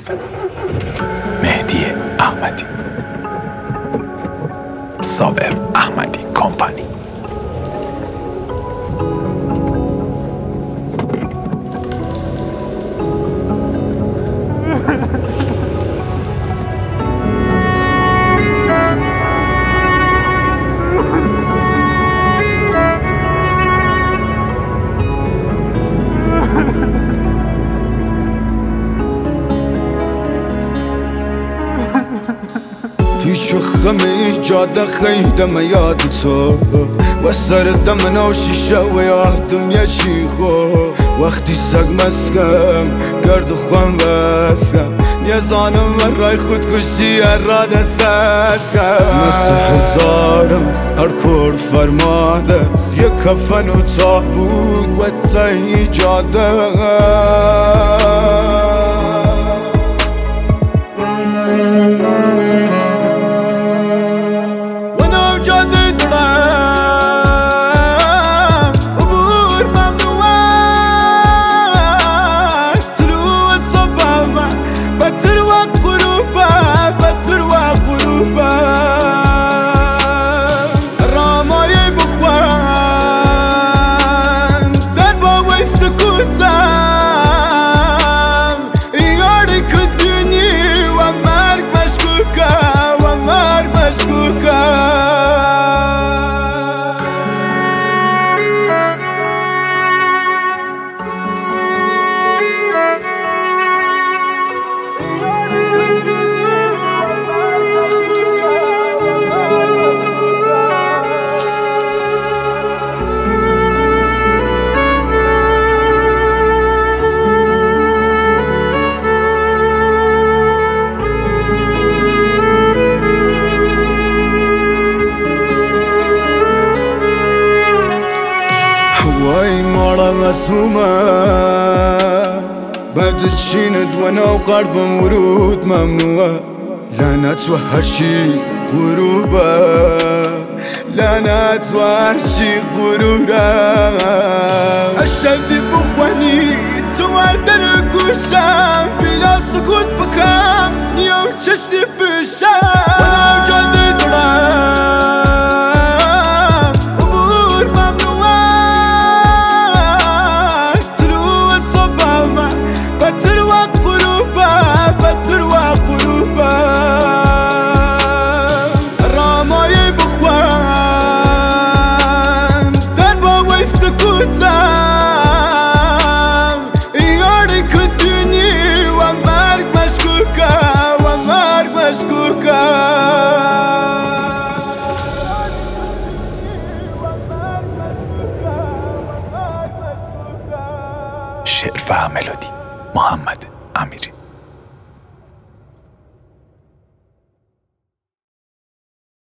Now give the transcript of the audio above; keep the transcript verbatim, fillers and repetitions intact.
مهدی احمدی، صابر احمدی کمپانی. پیچ و خم ایجاد خیدم یاد تو و سر دم نو شیشه و یادم یه چی خو وقتی سگ مسکم گرد خوام بسکم نیزانم برای خودکشی هر را دست دستم مثل هزارم هر کور فرماده یک کفن و تابود و تا ایجاده وای مارا مسمومه بعد چیند و نو قلبم ورود ممنوعه لعنت و هرچی غروبه لعنت و هرچی غروره اشدی بخوانی تو در گوشم بلا سکوت بکم نیو چشتی بشم ونو جاده دارم شعر و ملودی محمد امیری.